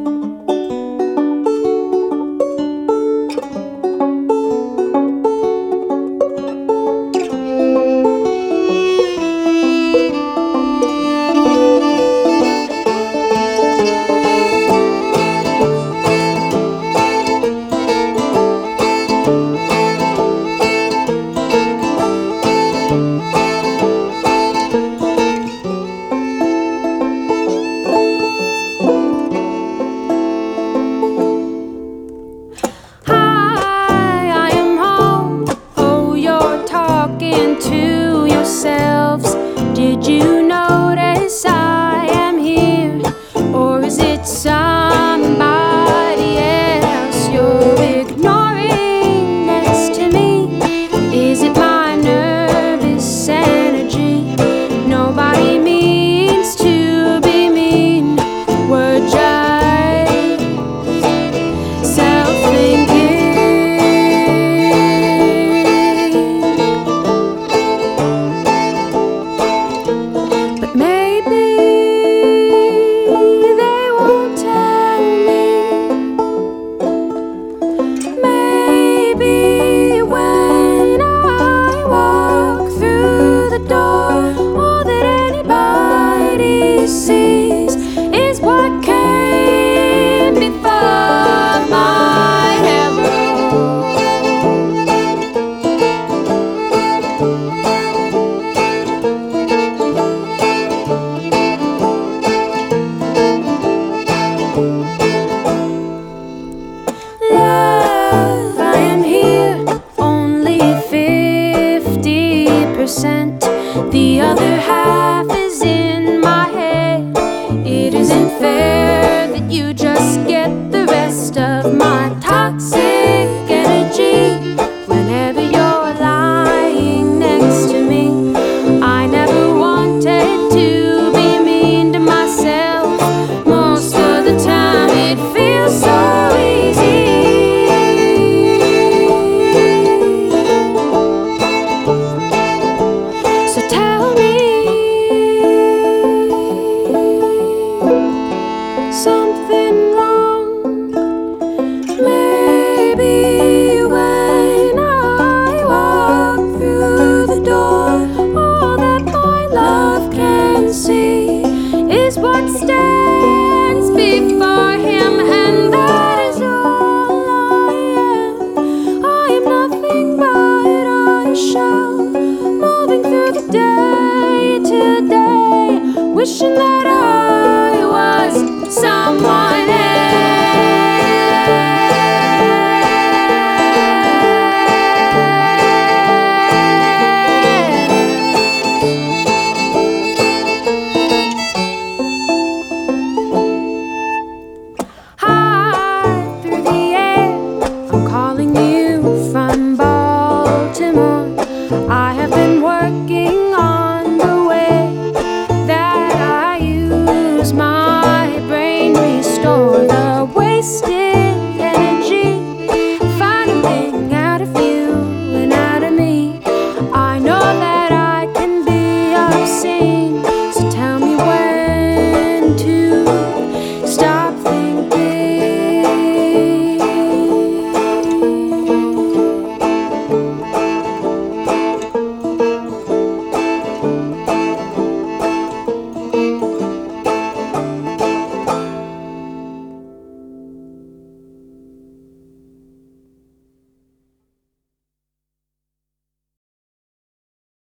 Did you notice I am here? Or is it somebody else you're ignoring next to me? Is it my nervous energy? Nobody means to be mean. We're just self-thinking. Sees is what came before my hero. Love, I am here, only 50%. The other half is in my head. It isn't fair that you just get the rest of my toxic energy. Whenever you're lying next to me, I never wanted to be mean to myself. Most of the time it feels so easy. So tell me something wrong. Maybe when I walk through the door, all that my love can see is what stands before him, and that is all I am. I am nothing but a shell, moving through the day to day, wishing that I was someone else. High through the air, I'm calling you from Baltimore. I have been working on the way that I use my brain, restore the wasted